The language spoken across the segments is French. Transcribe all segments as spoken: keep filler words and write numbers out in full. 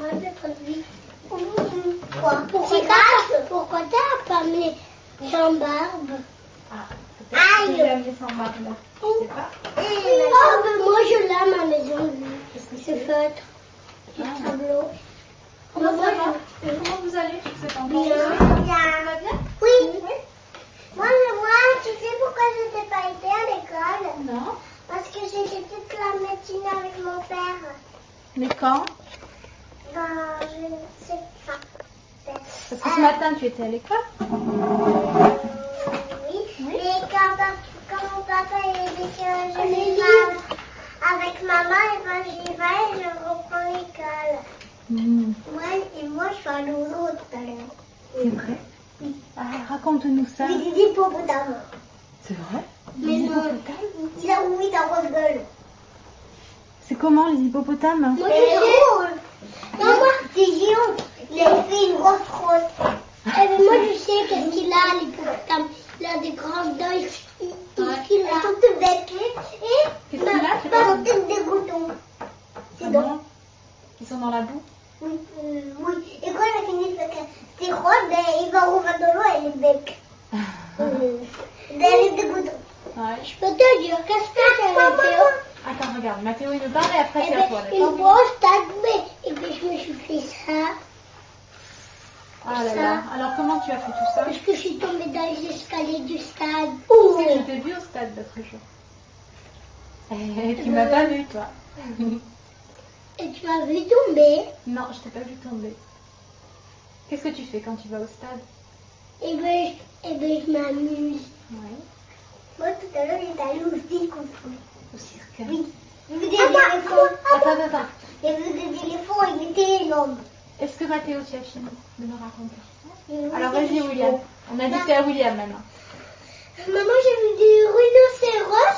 moi je produis. Pourquoi Pourquoi t'as Pourquoi t'as pas mis sans barbe? Ah, peut-être que j'ai amené sans barbe là. Je sais pas. Oh, ben moi je l'ai à ma maison. Qu'est-ce que c'est? Feutre. Du Ah. tableau. Comment Moi, ça va? je- Comment vous allez? Je sais pas encore. Bien. Ça va bien? Oui. Oui. Moi, je- moi, tu sais pourquoi je n'ai pas été à l'école? Non. Parce que j'ai fait toute la matinée avec mon père. Mais quand? Ben, je ne sais pas. Parce que ce matin tu étais à l'école? Euh, oui. Oui. Mais quand, quand mon papa il dit que je vais pas avec maman, et ben j'y vais et je reprends l'école. Mmh. Moi, et moi, je suis à l'eau tout à l'heure. C'est vrai? Ah, raconte-nous ça. J'ai des hippopotames. C'est vrai? Mais Les non. hippopotames? Il a oui, ta grosse gueule. C'est comment les hippopotames? Moi, c'est drôle. Non, moi, c'est géant. Il a fait une grosse rose. Eh, mais moi, je sais qu'est-ce qu'il a, l'hippopotame. Il a des grandes dents. Il, il, Ouais. il a son tout bec. Et Qu'est-ce qu'il a? C'est ma, pas- ma tête des boutons. C'est Ah donc. bon? Ils sont dans la boue? Oui, euh, oui. Et quand il a fini de faire ses roses, ben, il va ouvrir de l'eau et les becs. euh, des boutons. Ouais. Je peux te dire qu'est-ce que c'est, Mathéo? Attends, regarde, Mathéo il nous parle et après Eh c'est ben, à toi, une d'accord? fois au stade, mais, et puis je me suis fait ça. Ah là là, alors comment tu as fait tout ça? Parce que je suis tombée dans les escaliers du stade. Tu sais que je t'ai vu au stade l'autre jour. Et tu m'as pas vu, toi. Et tu m'as vu tomber. Non, je t'ai pas vu tomber. Qu'est-ce que tu fais quand tu vas au stade? Et ben, je, et ben, je m'amuse. Oui. Moi, tout à l'heure, j'étais allée au cirque aussi. Au cirque? Oui. J'ai vu des éléphants. Attends, attends, attends. J'ai vu des éléphants et ils étaient énormes. Est-ce que Mathéo, tu as fini de me raconter? Oui, Alors c'est vas-y, chaud. William. On a dit que t'es à William maintenant. Maman, j'ai vu des rhinocéros.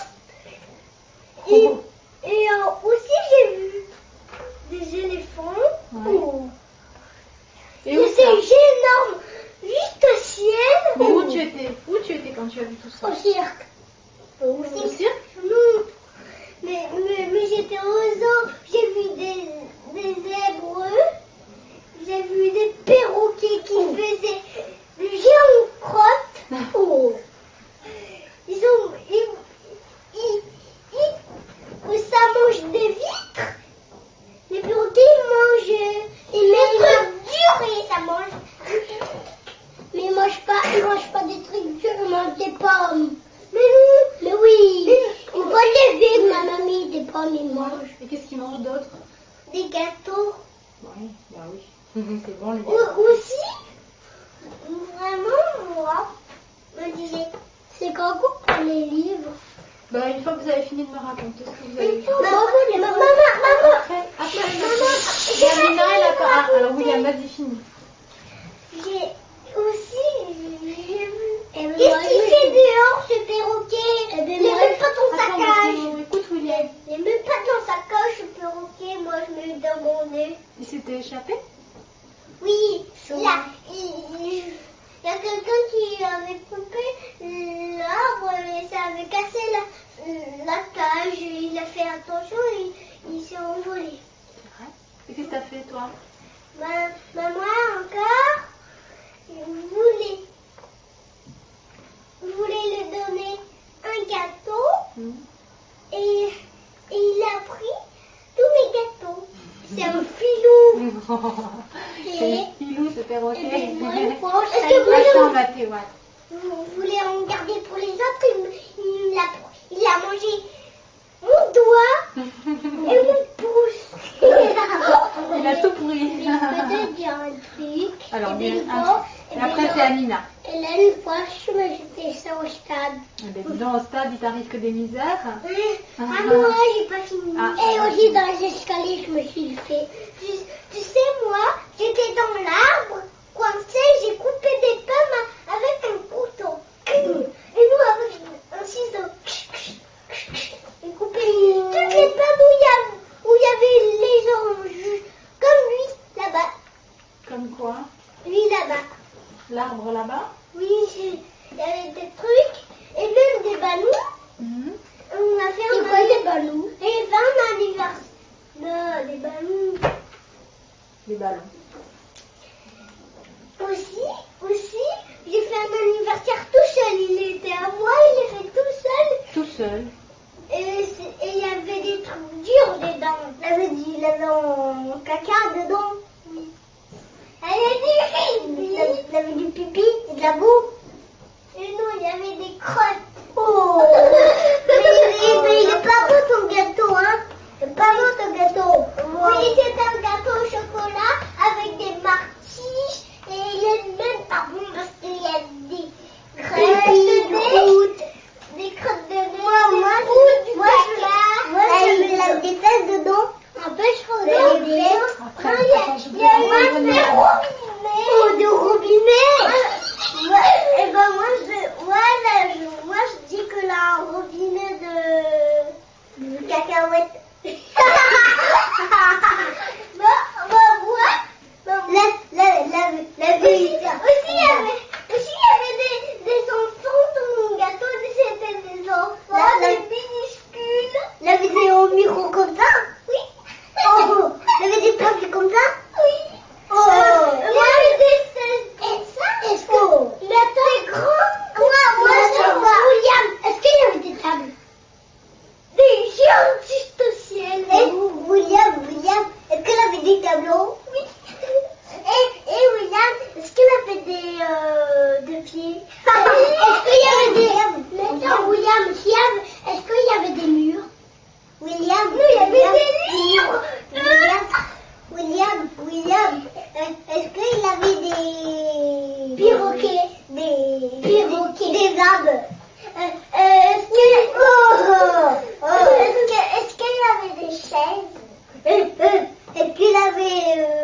Et, Oh. et euh, aussi, j'ai vu des éléphants. Ouais. Oh. Et Mais où c'est ça? énorme. Juste au ciel. Mais où tu étais? Où tu étais quand tu as vu tout ça? Au cirque. Au cirque? Non. Mais, mais, mais j'étais aux zoo. J'ai vu des, des zèbres. J'ai vu des perroquets qui faisaient des géants crottes. Oh. Ils ont... Ils, ils, ils, ça mange des vitres. Les perroquets, ils mangent... Ils des trucs durs et ça mange. Mais ils mangent pas, ils mangent pas des trucs durs, ils mangent des pommes. Mais non. Mais oui. Ils vont lever, ma mamie, des pommes, ils mangent. Et qu'est-ce qu'ils mangent d'autre? Des gâteaux. Oui, bah oui. C'est bon les Ou- gars. Aussi, vraiment, moi, me disais, c'est quand qu'on prend les livres. Bah une fois que vous avez fini de me raconter ce que vous avez vu. Maman, maman, maman, Après, après, maman, Yamina, elle a pas. Ah, alors William, vas-y, fini. j'ai aussi, j'ai vu. Qu'est-ce qu'il fait dehors, ce perroquet? Il n'est même pas dans sa Attends, cage. Mathéo, écoute William. Il n'est même pas dans sa cage, ce perroquet. Moi, je mets dans mon nez. Il s'était échappé? Oui, là, il, il- il y a quelqu'un qui avait coupé l'arbre et ça avait cassé la, la cage. Il a fait attention et il s'est envolé. C'est vrai. Et qu'est-ce que t'as fait toi? Ben, ben moi encore, je voulais, je voulais lui donner un gâteau Mmh. et, et il a pris tous mes gâteaux. C'est un filou. C'est le filou ce perroquet. Et ben, moi, une fois, je Attends, savais- Mathéo, ouais. Vous voulez en garder pour les autres, il, il, a, il a mangé mon doigt et mon pouce. Il a tout pris. Mais je peux te dire un truc. Alors, et bien, ben, une un- fois, et et après ben, c'est Amina. Et là, une fois, je me suis fait ça au stade. Eh ben, dis donc, au stade, il t'arrive que des misères. Ah non, j'ai pas fini. Ah, et ah, aussi dans les escaliers, je me suis fait. Tu, tu sais, moi, j'étais dans l'arbre, coincé, j'ai coupé des pommes avec un couteau. Et nous, avec un ciseau, j'ai coupé toutes les pommes où il y avait, où il y avait les oranges. Comme lui, là-bas. Comme quoi? Lui, là-bas. L'arbre là-bas? Oui, j'ai- il y avait des trucs, et même des ballons. Mmh. On a fait un des ballons? Et vingt un anniversaire. Non, des ballons. les ballons. Aussi, aussi, j'ai fait un anniversaire tout seul. Il était à moi, il est fait tout seul. Tout seul. Et c'est- et il y avait des trucs durs dedans. Il y avait du, il y avait en caca dedans. Oui. Il y avait du, il y avait du pipi et de la boue. Et non, il y avait des crottes. Oh. mais, mais, mais il est pas beau ton gâteau, hein. C'est pas beau ton gâteau. Oui, c'est un gâteau au chocolat avec des martiches. Et il y a même pas bon parce qu'il y a des crottes de nez. Des crottes de nez. Moi, moi, je, moi, je, moi, je mets des fesses dedans. Un peu chaud. Des fesses. Après, Non, il y a, attends, je il y a vais un revenir. robinet. Oh, de robinet. Ouais, et ben moi, je, voilà, je, moi, je dis que là, un robinet de, de cacahuètes. bah, bah, ouais. Bah, la, la, la, la vérité. Aussi, il y avait, aussi, il y avait des, des enfants sur mon gâteau. C'était des enfants, la, des minuscules. Il y avait des au micro comme ça. Oui. Oh, il y avait des papiers comme ça. Oui. Oh. Euh, il y avait des seize comme ça. Est-ce que oh. La table est grande? Moi, moi, je sais pas. William, est-ce qu'il y avait des tables? Des géants juste au ciel. Et William, William, est-ce qu'il avait des tableaux? Oui. Et, et William, est-ce qu'il avait des, euh, des pieds? Est-ce qu'il y avait des... Attends, William, est-ce qu'il y avait, est-ce qu'il y avait des murs? William, oui, il y avait William, des livres. William, William, William, est-ce qu'il avait des... Perroquets. Des... Perroquets. Des arbres. Euh, euh, est-ce qu'il oh, oh. est-ce que, est-ce qu'il avait des chaises? euh, euh, Est-ce qu'il avait